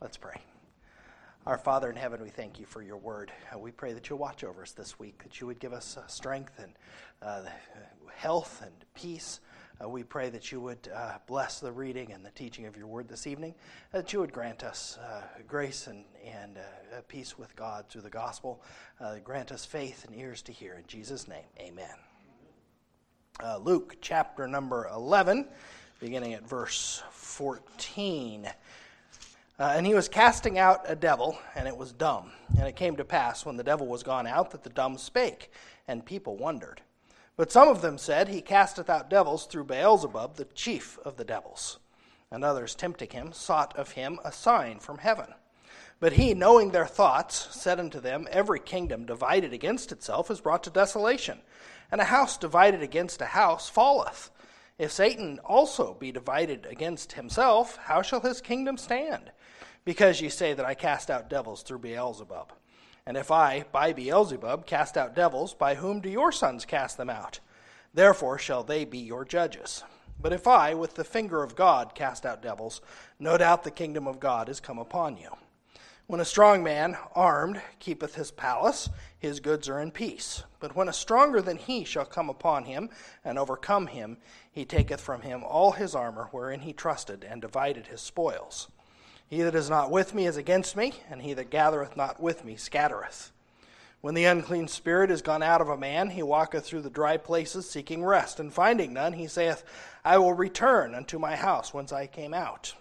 Let's pray. Our Father in heaven, we thank you for your word. We pray that you'll watch over us this week, that you would give us strength and health and peace. We pray that you would bless the reading and the teaching of your word this evening, that you would grant us grace and peace with God through the gospel. Grant us faith and ears to hear. In Jesus' name, amen. Luke chapter number 11, beginning at verse 14. And he was casting out a devil, and it was dumb. And it came to pass, when the devil was gone out, that the dumb spake, and people wondered. But some of them said, He casteth out devils through Beelzebub, the chief of the devils. And others, tempting him, sought of him a sign from heaven. But he, knowing their thoughts, said unto them, Every kingdom divided against itself is brought to desolation, and a house divided against a house falleth. If Satan also be divided against himself, how shall his kingdom stand? Because ye say that I cast out devils through Beelzebub. And if I, by Beelzebub, cast out devils, by whom do your sons cast them out? Therefore shall they be your judges. But if I, with the finger of God, cast out devils, no doubt the kingdom of God is come upon you. When a strong man, armed, keepeth his palace, his goods are in peace. But when a stronger than he shall come upon him, and overcome him, he taketh from him all his armor wherein he trusted, and divided his spoils. He that is not with me is against me, and he that gathereth not with me scattereth. When the unclean spirit is gone out of a man, he walketh through the dry places, seeking rest, and finding none, he saith, I will return unto my house whence I came out.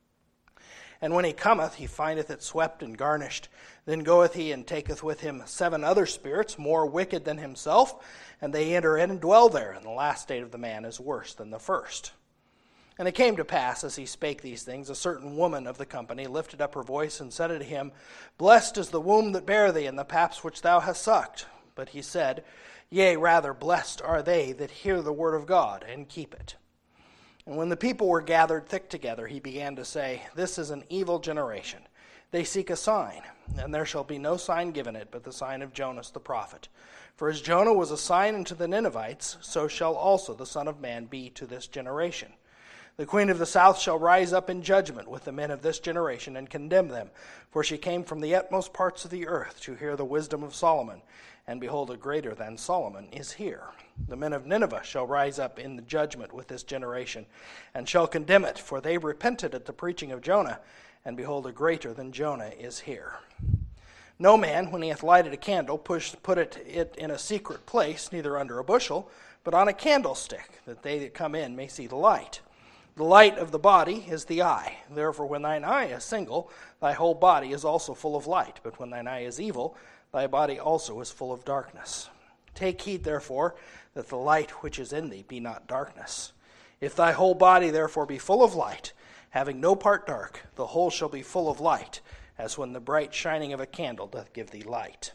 And when he cometh, he findeth it swept and garnished. Then goeth he and taketh with him 7 other spirits, more wicked than himself, and they enter in and dwell there. And the last state of the man is worse than the first. And it came to pass, as he spake these things, a certain woman of the company lifted up her voice and said unto him, Blessed is the womb that bare thee, and the paps which thou hast sucked. But he said, Yea, rather blessed are they that hear the word of God, and keep it. And when the people were gathered thick together, he began to say, This is an evil generation. They seek a sign, and there shall be no sign given it, but the sign of Jonas the prophet. For as Jonah was a sign unto the Ninevites, so shall also the Son of Man be to this generation. The queen of the south shall rise up in judgment with the men of this generation, and condemn them. For she came from the utmost parts of the earth to hear the wisdom of Solomon. And behold, a greater than Solomon is here. The men of Nineveh shall rise up in the judgment with this generation, and shall condemn it, for they repented at the preaching of Jonah, and behold, a greater than Jonah is here. No man, when he hath lighted a candle, putteth it in a secret place, neither under a bushel, but on a candlestick, that they that come in may see the light. The light of the body is the eye. Therefore, when thine eye is single, thy whole body is also full of light. But when thine eye is evil, thy body also is full of darkness. Take heed, therefore, that the light which is in thee be not darkness. If thy whole body therefore be full of light, having no part dark, the whole shall be full of light, as when the bright shining of a candle doth give thee light.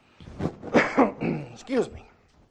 Excuse me.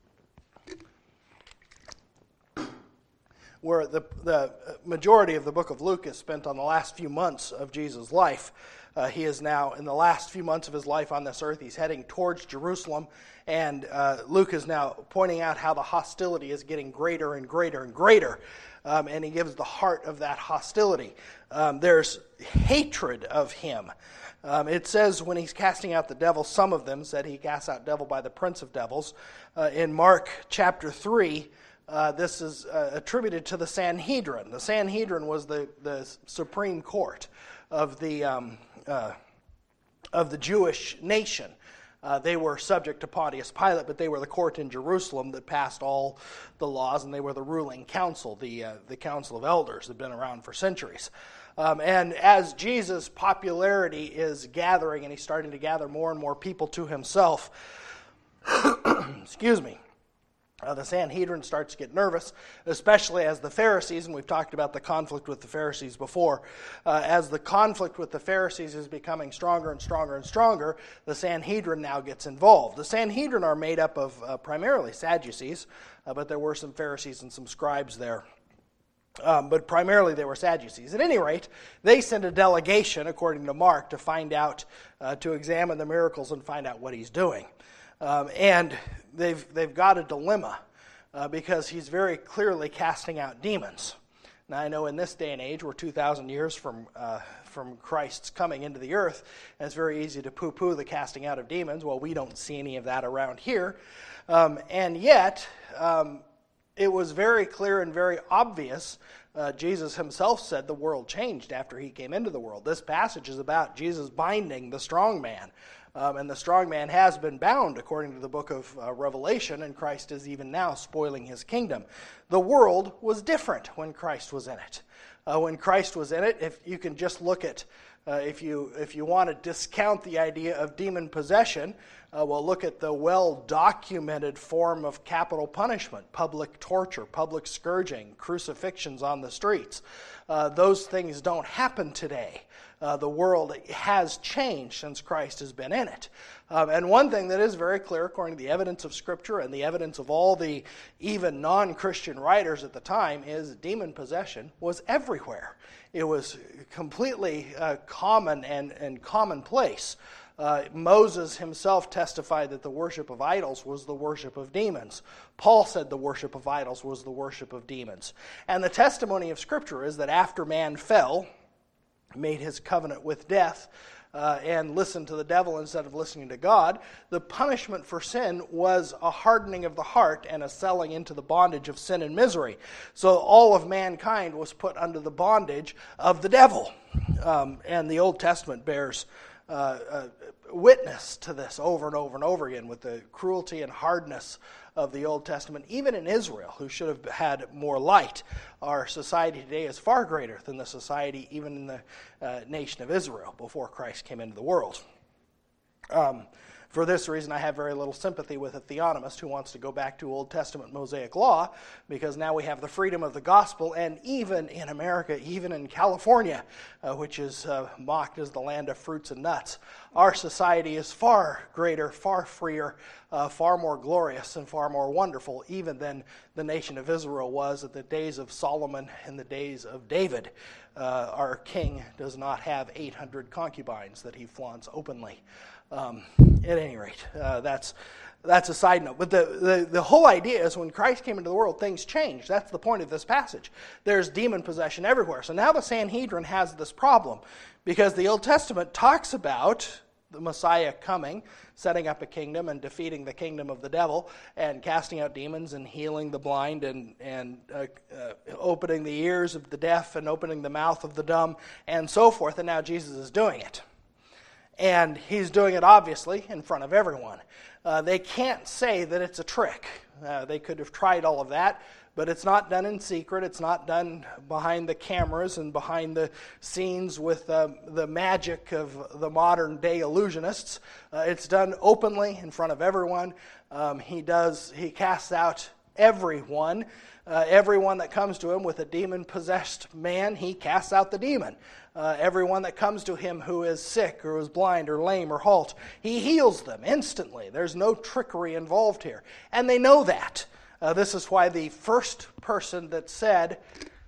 Where the majority of the book of Luke is spent on the last few months of Jesus' life. He is now in the last few months of his life on this earth. He's heading towards Jerusalem, and Luke is now pointing out how the hostility is getting greater and greater and greater, and he gives the heart of that hostility. There's hatred of him. It says when he's casting out the devil, some of them said he casts out devil by the prince of devils. In Mark chapter 3, this is attributed to the Sanhedrin. The Sanhedrin was the supreme court of the Jewish nation. They were subject to Pontius Pilate, but they were the court in Jerusalem that passed all the laws, and they were the ruling council, the council of elders that had been around for centuries. And as Jesus' popularity is gathering, and he's starting to gather more and more people to himself, excuse me, the Sanhedrin starts to get nervous, especially as the Pharisees, and we've talked about the conflict with the Pharisees before, as the conflict with the Pharisees is becoming stronger and stronger and stronger, the Sanhedrin now gets involved. The Sanhedrin are made up of primarily Sadducees, but there were some Pharisees and some scribes there. But primarily they were Sadducees. At any rate, they send a delegation, according to Mark, to find out, to examine the miracles and find out what he's doing. And they've got a dilemma because he's very clearly casting out demons. Now, I know in this day and age, we're 2,000 years from Christ's coming into the earth, and it's very easy to poo-poo the casting out of demons. Well, we don't see any of that around here. And yet, it was very clear and very obvious. Jesus himself said the world changed after he came into the world. This passage is about Jesus binding the strong man. And the strong man has been bound, according to the book of Revelation, and Christ is even now spoiling his kingdom. The world was different when Christ was in it. When Christ was in it, if you can just look at, if you want to discount the idea of demon possession, well, look at the well-documented form of capital punishment, public torture, public scourging, crucifixions on the streets. Those things don't happen today. The world has changed since Christ has been in it. And one thing that is very clear, according to the evidence of Scripture and the evidence of all the even non-Christian writers at the time, is demon possession was everywhere. It was completely common and commonplace. Moses himself testified that the worship of idols was the worship of demons. Paul said the worship of idols was the worship of demons. And the testimony of Scripture is that after man fell, made his covenant with death, and listened to the devil instead of listening to God, the punishment for sin was a hardening of the heart and a selling into the bondage of sin and misery. So all of mankind was put under the bondage of the devil. And the Old Testament bears witness to this over and over and over again with the cruelty and hardness of the Old Testament, even in Israel, who should have had more light. Our society today is far greater than the society even in the nation of Israel before Christ came into the world. For this reason, I have very little sympathy with a theonomist who wants to go back to Old Testament Mosaic law, because now we have the freedom of the gospel, and even in America, even in California, which is mocked as the land of fruits and nuts, our society is far greater, far freer, far more glorious, and far more wonderful, even than the nation of Israel was at the days of Solomon and the days of David. Our king does not have 800 concubines that he flaunts openly. At any rate, that's a side note. But the whole idea is when Christ came into the world, things changed. That's the point of this passage. There's demon possession everywhere. So now the Sanhedrin has this problem, because the Old Testament talks about the Messiah coming, setting up a kingdom and defeating the kingdom of the devil, and casting out demons and healing the blind and opening the ears of the deaf and opening the mouth of the dumb and so forth. And now Jesus is doing it. And he's doing it, obviously, in front of everyone. They can't say that it's a trick. They could have tried all of that, but it's not done in secret. It's not done behind the cameras and behind the scenes with the magic of the modern-day illusionists. It's done openly in front of everyone. He casts out everyone. Everyone that comes to him with a demon-possessed man, he casts out the demon. Everyone that comes to him who is sick or is blind or lame or halt, he heals them instantly. There's no trickery involved here. And they know that. This is why the first person that said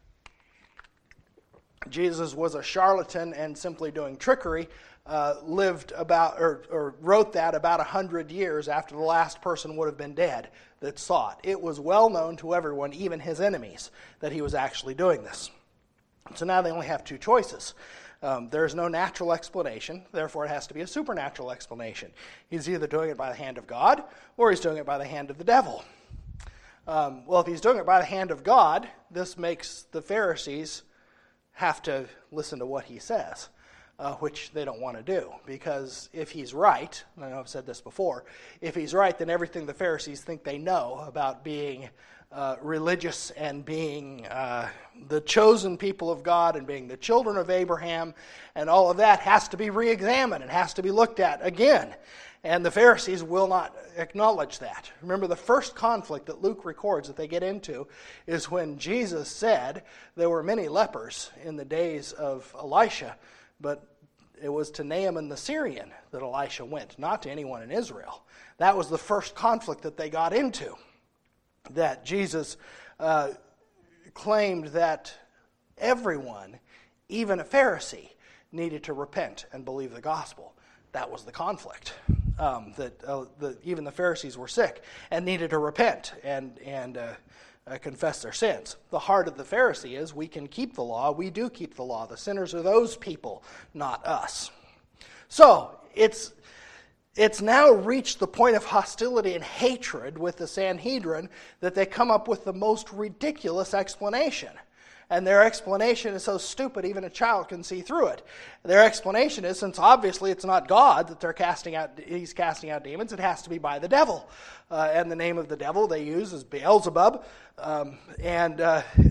Jesus was a charlatan and simply doing trickery lived about, or wrote that about 100 years after the last person would have been dead that saw it. It was well known to everyone, even his enemies, that he was actually doing this. So now they only have two choices. There's no natural explanation, therefore it has to be a supernatural explanation. He's either doing it by the hand of God, or he's doing it by the hand of the devil. Well, if he's doing it by the hand of God, this makes the Pharisees have to listen to what he says, which they don't want to do. Because if he's right, and I know I've said this before, if he's right, then everything the Pharisees think they know about being religious and being the chosen people of God and being the children of Abraham and all of that has to be re-examined and has to be looked at again. And the Pharisees will not acknowledge that. Remember, the first conflict that Luke records that they get into is when Jesus said there were many lepers in the days of Elisha, but it was to Naaman the Syrian that Elisha went, not to anyone in Israel. That was the first conflict that they got into. That Jesus claimed that everyone, even a Pharisee, needed to repent and believe the gospel. That was the conflict. That even the Pharisees were sick and needed to repent and confess their sins. The heart of the Pharisee is, we can keep the law. We do keep the law. The sinners are those people, not us. So, it's now reached the point of hostility and hatred with the Sanhedrin that they come up with the most ridiculous explanation. And their explanation is so stupid even a child can see through it. Their explanation is, since obviously it's not God that he's casting out demons, it has to be by the devil. And the name of the devil they use is Beelzebub. And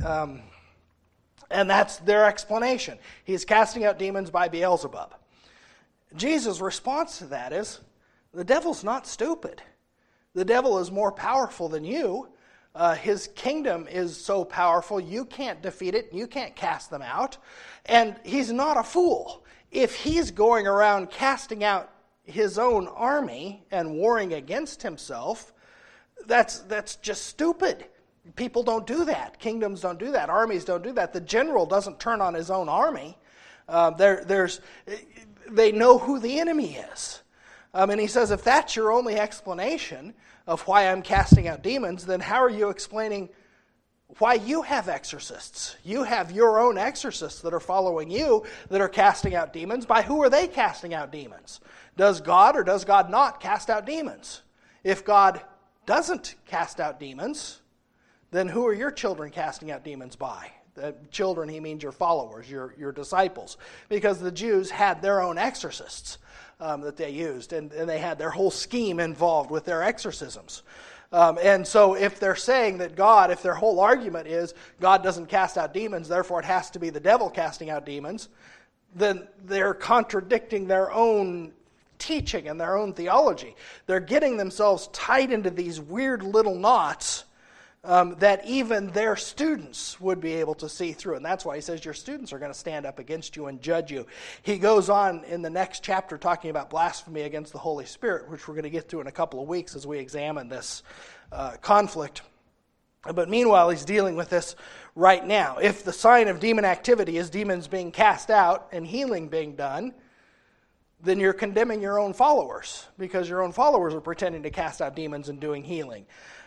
that's their explanation. He's casting out demons by Beelzebub. Jesus' response to that is, the devil's not stupid. The devil is more powerful than you. His kingdom is so powerful, you can't defeat it, you can't cast them out. And he's not a fool. If he's going around casting out his own army and warring against himself, that's just stupid. People don't do that. Kingdoms don't do that. Armies don't do that. The general doesn't turn on his own army. They know who the enemy is. And he says, if that's your only explanation of why I'm casting out demons, then how are you explaining why you have exorcists? You have your own exorcists that are following you that are casting out demons. By who are they casting out demons? Does God or does God not cast out demons? If God doesn't cast out demons, then who are your children casting out demons by? The children, he means your followers, your disciples. Because the Jews had their own exorcists that they used, and they had their whole scheme involved with their exorcisms. And so if they're saying that God, if their whole argument is God doesn't cast out demons, therefore it has to be the devil casting out demons, then they're contradicting their own teaching and their own theology. They're getting themselves tied into these weird little knots that even their students would be able to see through. And that's why he says your students are going to stand up against you and judge you. He goes on in the next chapter talking about blasphemy against the Holy Spirit, which we're going to get to in a couple of weeks as we examine this conflict. But meanwhile, he's dealing with this right now. If the sign of demon activity is demons being cast out and healing being done, then you're condemning your own followers, because your own followers are pretending to cast out demons and doing healing.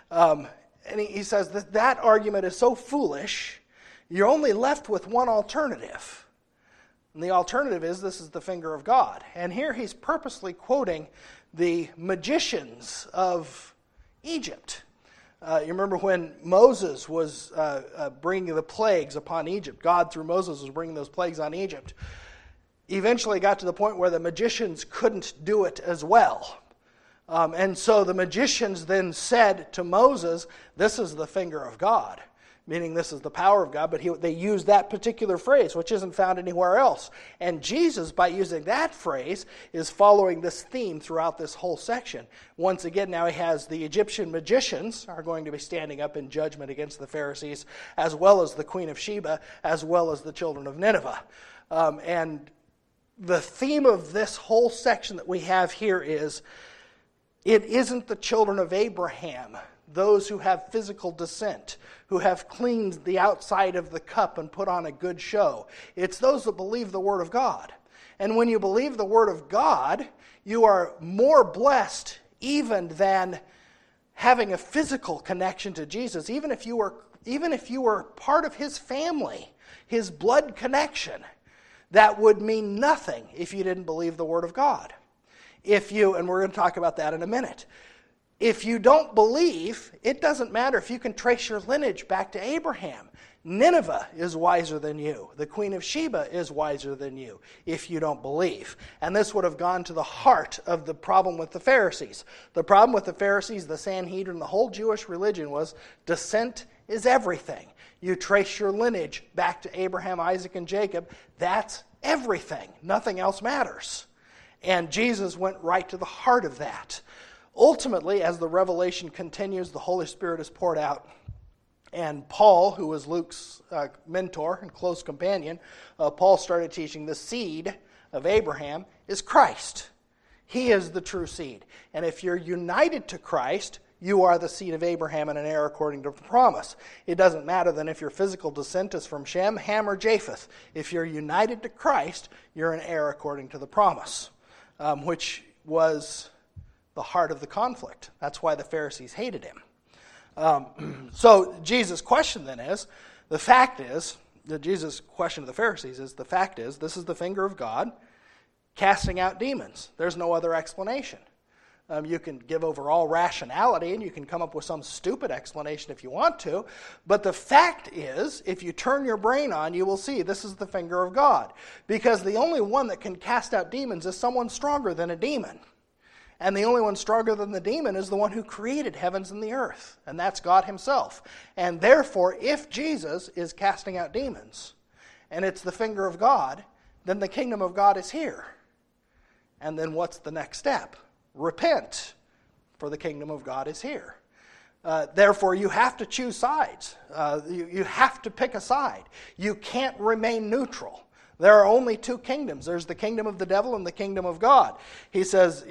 And he says that argument is so foolish, you're only left with one alternative. And the alternative is, this is the finger of God. And here he's purposely quoting the magicians of Egypt. You remember when Moses was bringing the plagues upon Egypt. God, through Moses, was bringing those plagues on Egypt. Eventually got to the point where the magicians couldn't do it as well. And so the magicians then said to Moses, this is the finger of God, meaning this is the power of God, but they used that particular phrase, which isn't found anywhere else. And Jesus, by using that phrase, is following this theme throughout this whole section. Once again, now he has the Egyptian magicians are going to be standing up in judgment against the Pharisees, as well as the Queen of Sheba, as well as the children of Nineveh. And the theme of this whole section that we have here is, it isn't the children of Abraham, those who have physical descent, who have cleaned the outside of the cup and put on a good show. It's those that believe the Word of God. And when you believe the Word of God, you are more blessed even than having a physical connection to Jesus. Even if you were part of his family, his blood connection, that would mean nothing if you didn't believe the Word of God. And we're going to talk about that in a minute. If you don't believe, it doesn't matter if you can trace your lineage back to Abraham. Nineveh is wiser than you. The Queen of Sheba is wiser than you if you don't believe. And this would have gone to the heart of the problem with the Pharisees. The problem with the Pharisees, the Sanhedrin, the whole Jewish religion was descent is everything. You trace your lineage back to Abraham, Isaac, and Jacob. That's everything. Nothing else matters. And Jesus went right to the heart of that. Ultimately, as the revelation continues, the Holy Spirit is poured out. And Paul, who was Luke's mentor and close companion, Paul started teaching the seed of Abraham is Christ. He is the true seed. And if you're united to Christ, you are the seed of Abraham and an heir according to the promise. It doesn't matter then if your physical descent is from Shem, Ham, or Japheth. If you're united to Christ, you're an heir according to the promise. Which was the heart of the conflict. That's why the Pharisees hated him. So Jesus' question then is, Jesus' question to the Pharisees is, the fact is, this is the finger of God casting out demons. There's no other explanation. You can give over all rationality and you can come up with some stupid explanation if you want to, but the fact is, if you turn your brain on, you will see this is the finger of God. Because the only one that can cast out demons is someone stronger than a demon. And the only one stronger than the demon is the one who created heavens and the earth, and that's God himself. And therefore, if Jesus is casting out demons, and it's the finger of God, then the kingdom of God is here. And then what's the next step? Repent, for the kingdom of God is here. Therefore, you have to choose sides. You have to pick a side. You can't remain neutral. There are only two kingdoms. There's the kingdom of the devil and the kingdom of God. He says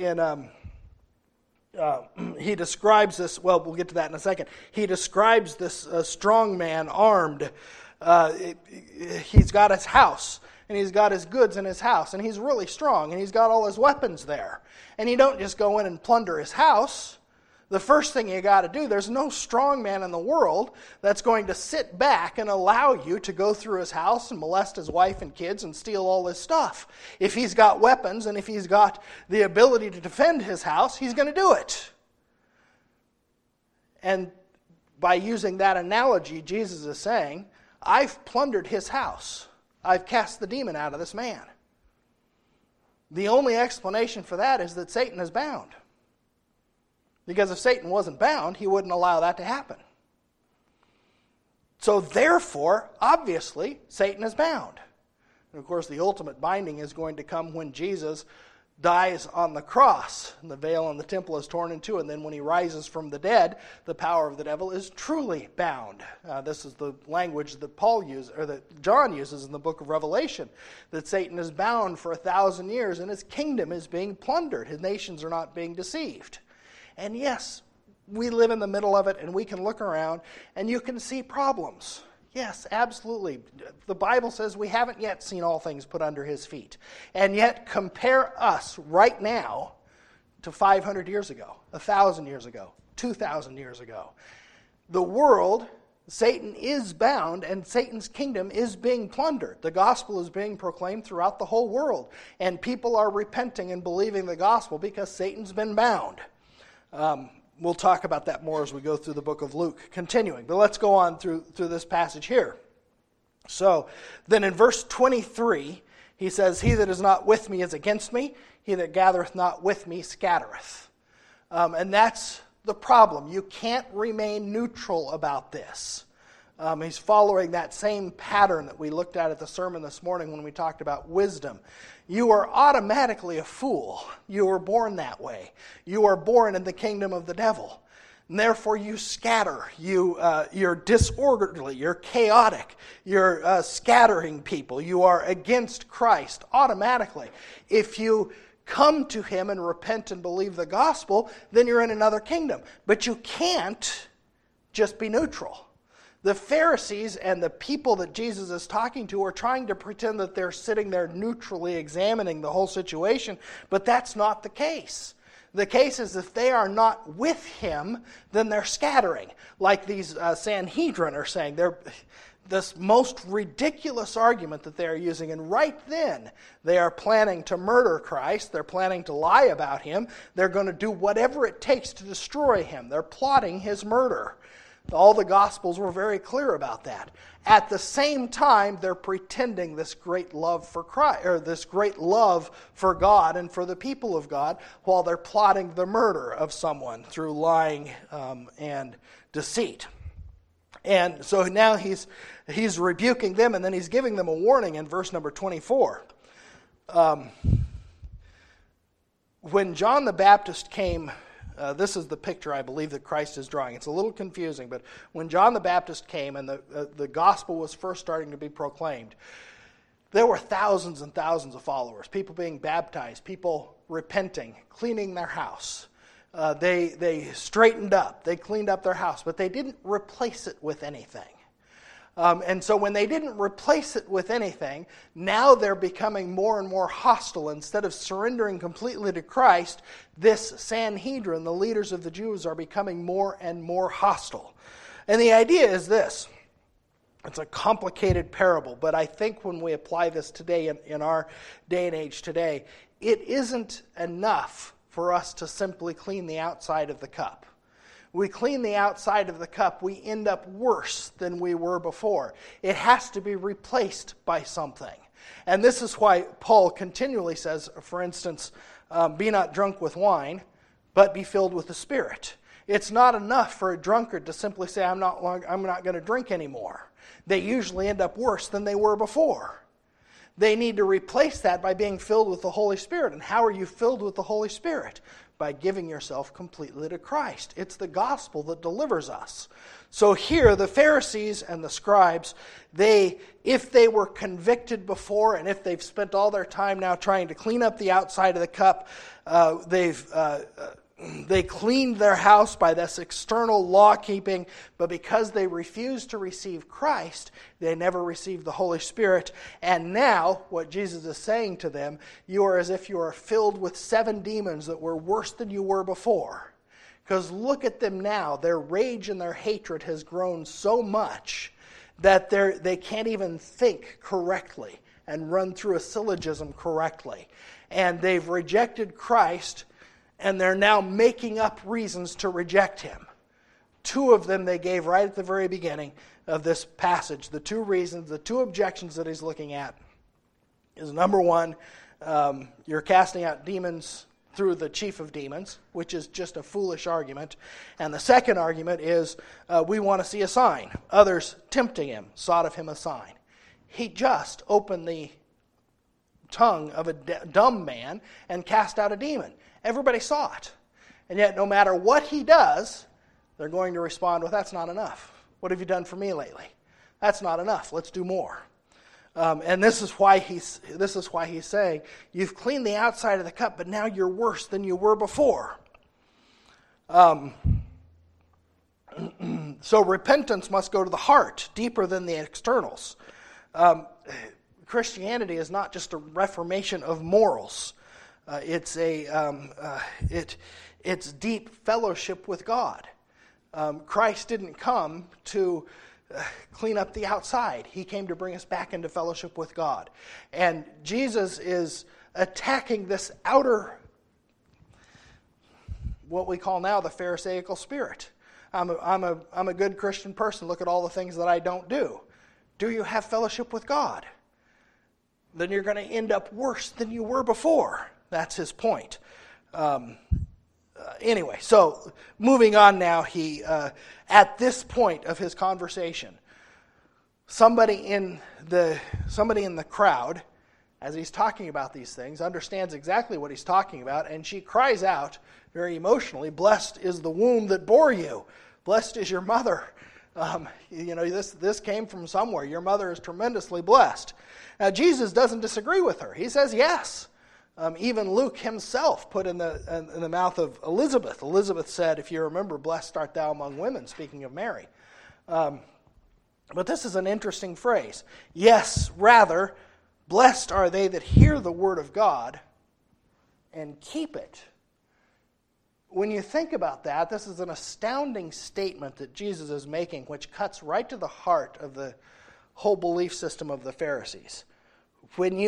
he describes this, well, we'll get to that in a second. He describes this strong man armed. He's got his house, and he's got his goods in his house, and he's really strong, and he's got all his weapons there. And you don't just go in and plunder his house. The first thing you got to do, there's no strong man in the world that's going to sit back and allow you to go through his house and molest his wife and kids and steal all his stuff. If he's got weapons and if he's got the ability to defend his house, he's going to do it. And by using that analogy, Jesus is saying, I've plundered his house. I've cast the demon out of this man. The only explanation for that is that Satan is bound. Because if Satan wasn't bound, he wouldn't allow that to happen. So therefore, obviously, Satan is bound. And of course, the ultimate binding is going to come when Jesus dies on the cross, and the veil in the temple is torn in two, and then when he rises from the dead, the power of the devil is truly bound. This is the language that Paul uses, or that John uses in the book of Revelation, that Satan is bound for 1,000 years, and his kingdom is being plundered. His nations are not being deceived. And yes, we live in the middle of it, and we can look around, and you can see problems. Yes, absolutely. The Bible says we haven't yet seen all things put under his feet. And yet compare us right now to 500 years ago, 1,000 years ago, 2,000 years ago. The world, Satan is bound, and Satan's kingdom is being plundered. The gospel is being proclaimed throughout the whole world. And people are repenting and believing the gospel because Satan's been bound. We'll talk about that more as we go through the book of Luke, continuing. But let's go on through this passage here. So, then in verse 23, he says, He that is not with me is against me. He that gathereth not with me scattereth. And that's the problem. You can't remain neutral about this. He's following that same pattern that we looked at the sermon this morning when we talked about wisdom. You are automatically a fool. You were born that way. You are born in the kingdom of the devil. And therefore you scatter. You're disorderly. You're chaotic. You're scattering people. You are against Christ automatically. If you come to him and repent and believe the gospel, then you're in another kingdom. But you can't just be neutral. The Pharisees and the people that Jesus is talking to are trying to pretend that they're sitting there neutrally examining the whole situation, but that's not the case. The case is if they are not with him, then they're scattering. Like these Sanhedrin are saying, they're this most ridiculous argument that they are using, and right then they are planning to murder Christ. They're planning to lie about him. They're going to do whatever it takes to destroy him. They're plotting his murder. All the Gospels were very clear about that. At the same time, they're pretending this great love for Christ, or this great love for God and for the people of God, while they're plotting the murder of someone through lying and deceit. And so now he's rebuking them, and then he's giving them a warning in verse number 24. When John the Baptist came, this is the picture I believe that Christ is drawing. It's a little confusing, but when John the Baptist came and the gospel was first starting to be proclaimed, there were thousands and thousands of followers, people being baptized, people repenting, cleaning their house. They straightened up, they cleaned up their house, but they didn't replace it with anything. And so when they didn't replace it with anything, now they're becoming more and more hostile. Instead of surrendering completely to Christ, this Sanhedrin, the leaders of the Jews, are becoming more and more hostile. And the idea is this. It's a complicated parable, but I think when we apply this today, in our day and age today, it isn't enough for us to simply clean the outside of the cup. We clean the outside of the cup, we end up worse than we were before. It has to be replaced by something. And this is why Paul continually says, for instance, be not drunk with wine, but be filled with the Spirit. It's not enough for a drunkard to simply say, I'm not going to drink anymore. They usually end up worse than they were before. They need to replace that by being filled with the Holy Spirit. And how are you filled with the Holy Spirit? By giving yourself completely to Christ. It's the gospel that delivers us. So here, the Pharisees and the scribes, if they were convicted before, and if they've spent all their time now trying to clean up the outside of the cup, they cleaned their house by this external law-keeping, but because they refused to receive Christ, they never received the Holy Spirit. And now, what Jesus is saying to them, you are as if you are filled with 7 demons that were worse than you were before. Because look at them now. Their rage and their hatred has grown so much that they can't even think correctly and run through a syllogism correctly. And they've rejected Christ, and they're now making up reasons to reject him. 2 of them they gave right at the very beginning of this passage. The 2 reasons, the 2 objections that he's looking at is, number 1, you're casting out demons through the chief of demons, which is just a foolish argument. And the second argument is, we want to see a sign. Others tempting him sought of him a sign. He just opened the tongue of a dumb man and cast out a demon. Everybody saw it. And yet, no matter what he does, they're going to respond with, that's not enough. What have you done for me lately? That's not enough. Let's do more. And this is why he's saying, you've cleaned the outside of the cup, but now you're worse than you were before. So repentance must go to the heart, deeper than the externals. Christianity is not just a reformation of morals. It's deep fellowship with God. Christ didn't come to clean up the outside. He came to bring us back into fellowship with God. And Jesus is attacking this outer, what we call now the Pharisaical spirit. I'm a good Christian person. Look at all the things that I don't do. Do you have fellowship with God? Then you're going to end up worse than you were before. That's his point. Anyway, so moving on now, he at this point of his conversation, somebody in the crowd, as he's talking about these things, understands exactly what he's talking about, and she cries out very emotionally, "Blessed is the womb that bore you. Blessed is your mother." This came from somewhere. Your mother is tremendously blessed. Now, Jesus doesn't disagree with her. He says yes. Even Luke himself put in the mouth of Elizabeth. Elizabeth said, if you remember, blessed art thou among women, speaking of Mary. But this is an interesting phrase. Yes, rather, blessed are they that hear the word of God and keep it. When you think about that, this is an astounding statement that Jesus is making, which cuts right to the heart of the whole belief system of the Pharisees. When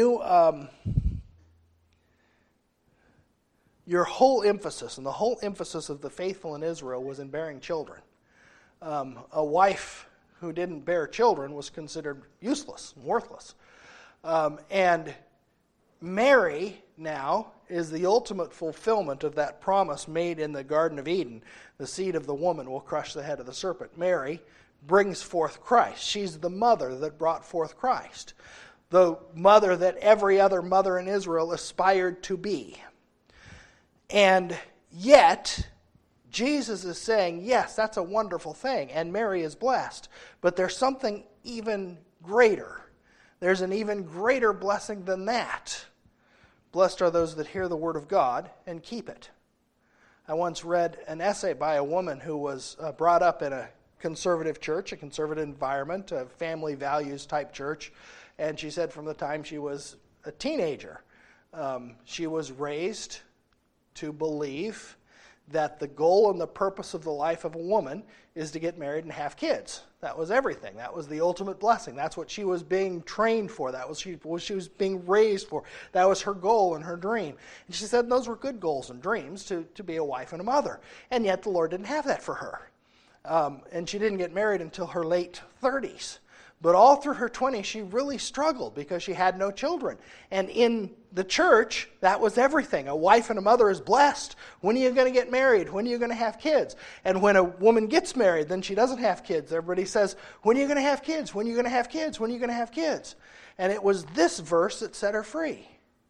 your whole emphasis, and the whole emphasis of the faithful in Israel was in bearing children. A wife who didn't bear children was considered useless and worthless. And Mary now is the ultimate fulfillment of that promise made in the Garden of Eden. The seed of the woman will crush the head of the serpent. Mary brings forth Christ. She's the mother that brought forth Christ. The mother that every other mother in Israel aspired to be. And yet, Jesus is saying, yes, that's a wonderful thing, and Mary is blessed. But there's something even greater. There's an even greater blessing than that. Blessed are those that hear the word of God and keep it. I once read an essay by a woman who was brought up in a conservative church, a conservative environment, a family values type church. And she said from the time she was a teenager, she was raised to believe that the goal and the purpose of the life of a woman is to get married and have kids. That was everything. That was the ultimate blessing. That's what she was being trained for. That was what she was being raised for. That was her goal and her dream. And she said those were good goals and dreams to be a wife and a mother. And yet the Lord didn't have that for her. And she didn't get married until her late 30s. But all through her 20s, she really struggled because she had no children. And in the church, that was everything. A wife and a mother is blessed. When are you going to get married? When are you going to have kids? And when a woman gets married, then she doesn't have kids. Everybody says, when are you going to have kids? When are you going to have kids? When are you going to have kids? And it was this verse that set her free.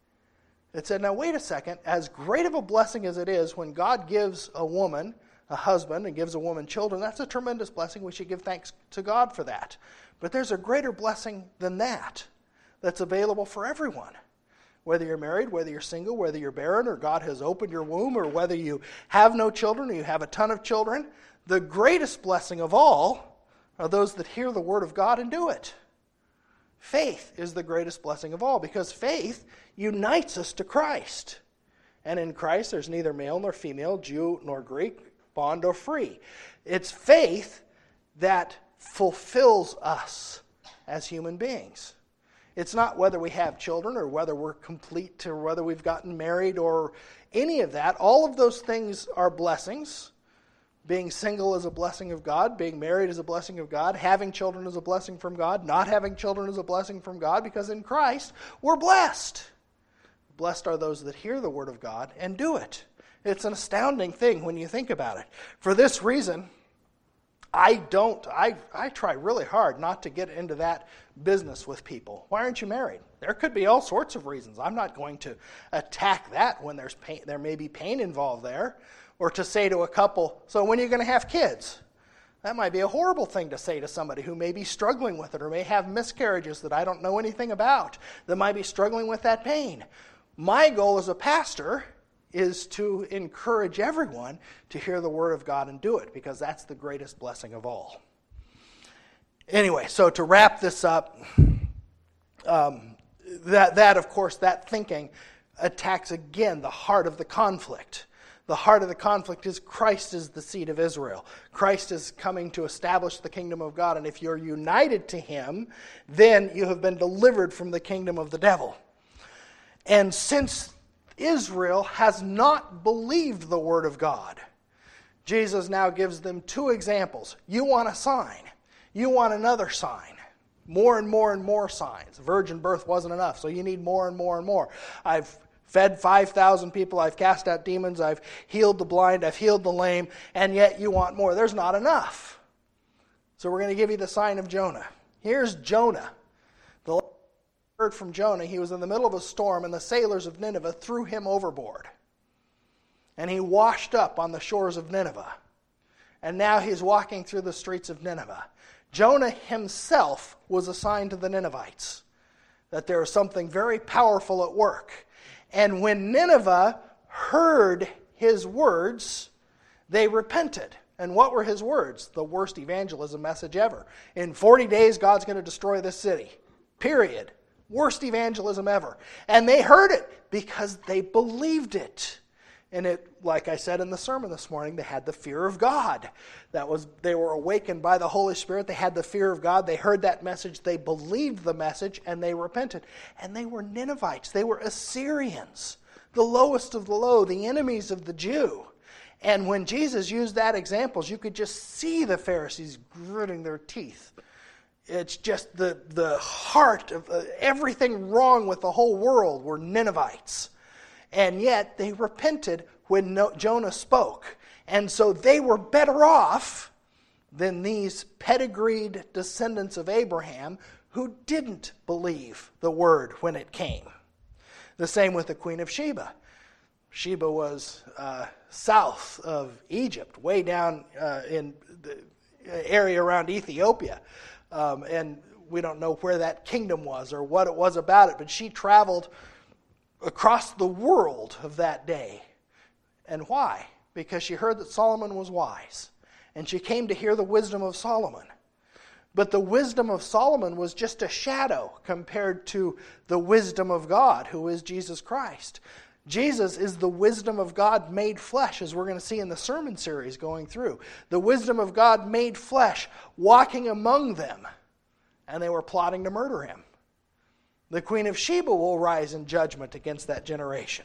It said, now wait a second. As great of a blessing as it is when God gives a woman a husband and gives a woman children, that's a tremendous blessing. We should give thanks to God for that. But there's a greater blessing than that that's available for everyone. Whether you're married, whether you're single, whether you're barren, or God has opened your womb, or whether you have no children or you have a ton of children, the greatest blessing of all are those that hear the word of God and do it. Faith is the greatest blessing of all because faith unites us to Christ. And in Christ there's neither male nor female, Jew nor Greek, bond or free. It's faith that fulfills us as human beings. It's not whether we have children or whether we're complete or whether we've gotten married or any of that. All of those things are blessings. Being single is a blessing of God. Being married is a blessing of God. Having children is a blessing from God. Not having children is a blessing from God because in Christ we're blessed. Blessed are those that hear the word of God and do it. It's an astounding thing when you think about it. For this reason, I try really hard not to get into that business with people. Why aren't you married? There could be all sorts of reasons. I'm not going to attack that when there's pain. There may be pain involved there. Or to say to a couple, so when are you going to have kids? That might be a horrible thing to say to somebody who may be struggling with it or may have miscarriages that I don't know anything about, that might be struggling with that pain. My goal as a pastor is to encourage everyone to hear the word of God and do it, because that's the greatest blessing of all. Anyway, so to wrap this up, that of course, that thinking attacks again the heart of the conflict. The heart of the conflict is Christ is the seed of Israel. Christ is coming to establish the kingdom of God, and if you're united to him, then you have been delivered from the kingdom of the devil. And since Israel has not believed the word of God, Jesus now gives them two examples. You want a sign. You want another sign. More and more and more signs. Virgin birth wasn't enough, so you need more and more and more. I've fed 5,000 people, I've cast out demons, I've healed the blind, I've healed the lame, and yet you want more. There's not enough. So we're going to give you the sign of Jonah. Here's Jonah. The Lord heard from Jonah. He was in the middle of a storm, and the sailors of Nineveh threw him overboard. And he washed up on the shores of Nineveh. And now he's walking through the streets of Nineveh. Jonah himself was a sign to the Ninevites that there is something very powerful at work. And when Nineveh heard his words, they repented. And what were his words? The worst evangelism message ever. In 40 days, God's going to destroy this city. Period. Worst evangelism ever. And they heard it because they believed it. And it, like I said in the sermon this morning, they had the fear of God. They were awakened by the Holy Spirit. They had the fear of God. They heard that message. They believed the message, and they repented. And they were Ninevites. They were Assyrians, the lowest of the low, the enemies of the Jew. And when Jesus used that examples, you could just see the Pharisees gritting their teeth. It's just the heart of everything wrong with the whole world were Ninevites. And yet they repented when Jonah spoke. And so they were better off than these pedigreed descendants of Abraham who didn't believe the word when it came. The same with the Queen of Sheba. Sheba was south of Egypt, way down in the area around Ethiopia. And we don't know where that kingdom was or what it was about it, but she traveled across the world of that day. And why? Because she heard that Solomon was wise. and she came to hear the wisdom of Solomon. But the wisdom of Solomon was just a shadow compared to the wisdom of God, who is Jesus Christ. Jesus is the wisdom of God made flesh, as we're going to see in the sermon series going through. The wisdom of God made flesh, walking among them, and they were plotting to murder him. The Queen of Sheba will rise in judgment against that generation.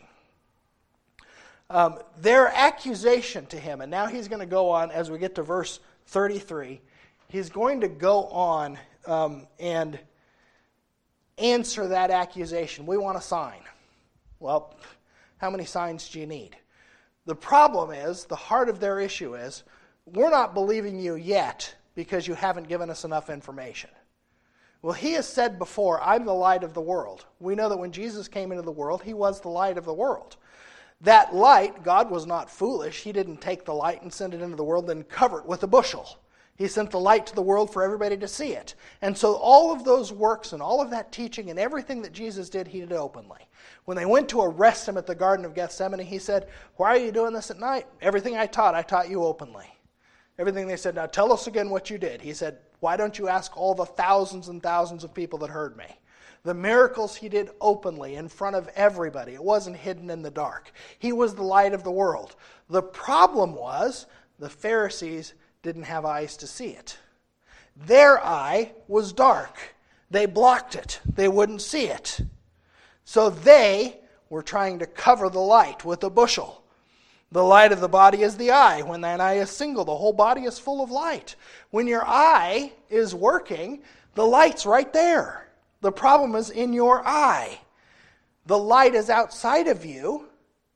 Their accusation to him, and now he's going to go on as we get to verse 33, he's going to go on and answer that accusation. We want a sign. Well, how many signs do you need? The problem is, the heart of their issue is, we're not believing you yet because you haven't given us enough information. Well, he has said before, I'm the light of the world. We know that when Jesus came into the world, he was the light of the world. That light, God was not foolish. He didn't take the light and send it into the world and cover it with a bushel. He sent the light to the world for everybody to see it. And so all of those works and all of that teaching and everything that Jesus did, he did openly. When they went to arrest him at the Garden of Gethsemane, he said, why are you doing this at night? Everything I taught you openly. Everything they said, now tell us again what you did. He said, why don't you ask all the thousands and thousands of people that heard me? The miracles he did openly in front of everybody. It wasn't hidden in the dark. He was the light of the world. The problem was the Pharisees didn't have eyes to see it. Their eye was dark. They blocked it. They wouldn't see it. So they were trying to cover the light with a bushel. The light of the body is the eye. When that eye is single, the whole body is full of light. When your eye is working, the light's right there. The problem is in your eye. The light is outside of you,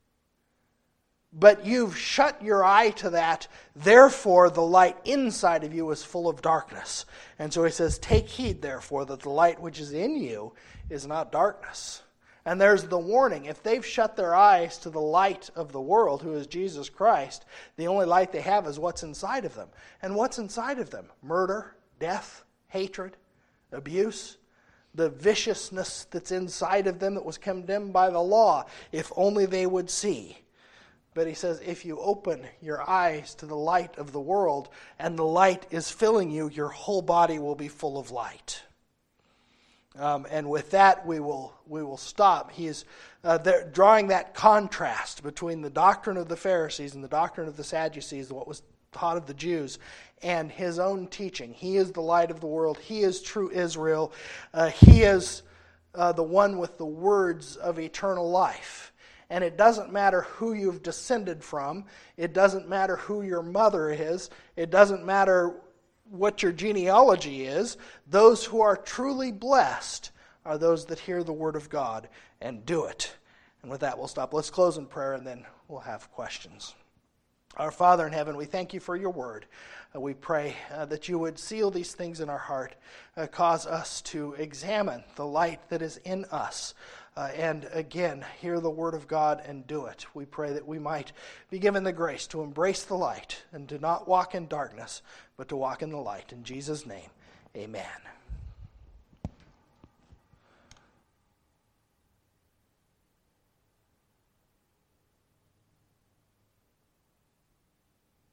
but you've shut your eye to that. Therefore, the light inside of you is full of darkness. And so he says, take heed, therefore, that the light which is in you is not darkness. And there's the warning. If they've shut their eyes to the light of the world, who is Jesus Christ, the only light they have is what's inside of them. And what's inside of them? Murder, death, hatred, abuse, the viciousness that's inside of them that was condemned by the law, if only they would see. But he says, if you open your eyes to the light of the world, and the light is filling you, your whole body will be full of light. And with that, we will stop. He is drawing that contrast between the doctrine of the Pharisees and the doctrine of the Sadducees, what was taught of the Jews, and his own teaching. He is the light of the world. He is true Israel. He is the one with the words of eternal life. And it doesn't matter who you've descended from. It doesn't matter who your mother is. It doesn't matter what your genealogy is. Those who are truly blessed are those that hear the word of God and do it. And with that, we'll stop. Let's close in prayer, and then we'll have questions. Our Father in heaven, we thank you for your word. We pray that you would seal these things in our heart, cause us to examine the light that is in us, and again, hear the word of God and do it. We pray that we might be given the grace to embrace the light and to not walk in darkness, but to walk in the light. In Jesus' name, amen.